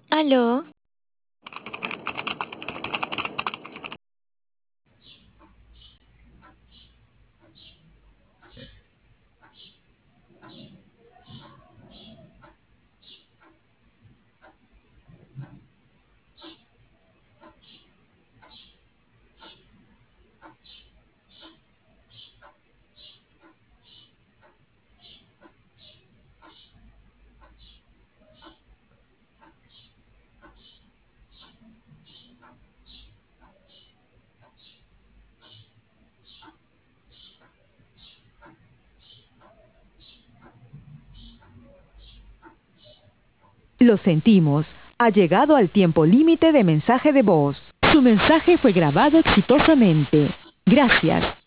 ¿Aló? Lo sentimos, ha llegado al tiempo límite de mensaje de voz. Su mensaje fue grabado exitosamente. Gracias.